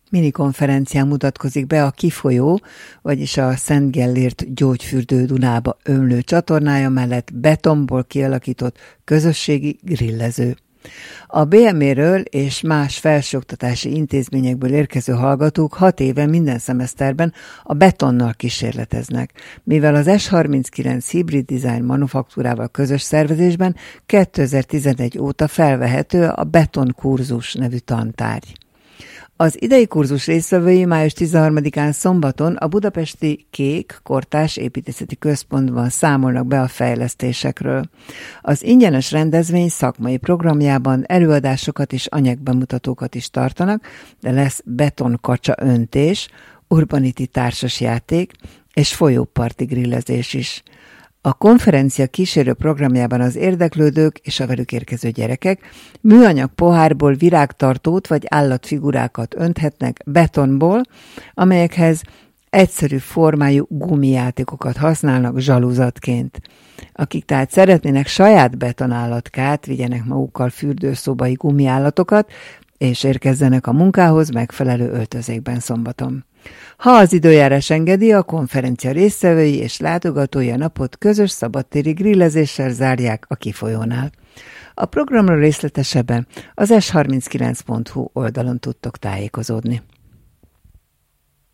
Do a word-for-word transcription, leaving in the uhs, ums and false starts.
Minikonferencián mutatkozik be a Kifolyó, vagyis a Szent Gellért gyógyfürdő Dunába ömlő csatornája mellett betonból kialakított közösségi grillező. A bé em é-ről és más felsőoktatási intézményekből érkező hallgatók hat éve minden szemeszterben a betonnal kísérleteznek, mivel az es harminckilenc Hybrid Design manufaktúrával közös szervezésben kétezer-tizenegy óta felvehető a Beton kurzus nevű tantárgy. Az idei kurzus résztvevői május tizenharmadikán szombaton a budapesti Kék Kortárs Építészeti Központban számolnak be a fejlesztésekről. Az ingyenes rendezvény szakmai programjában előadásokat és anyagbemutatókat is tartanak, de lesz betonkacsa öntés, urbanity társasjáték és folyóparti grillezés is. A konferencia kísérő programjában az érdeklődők és a velük érkező gyerekek műanyag pohárból virágtartót vagy állatfigurákat önthetnek betonból, amelyekhez egyszerű formájú gumijátékokat használnak zsaluzatként. Akik tehát szeretnének saját betonállatkát, vigyenek magukkal fürdőszobai gumiállatokat, és érkezzenek a munkához megfelelő öltözékben szombaton. Ha az időjárás engedi, a konferencia résztvevői és látogatói a napot közös szabadtéri grillezéssel zárják a Kifolyónál. A programról részletesebben az es harminckilenc pont hu oldalon tudtok tájékozódni.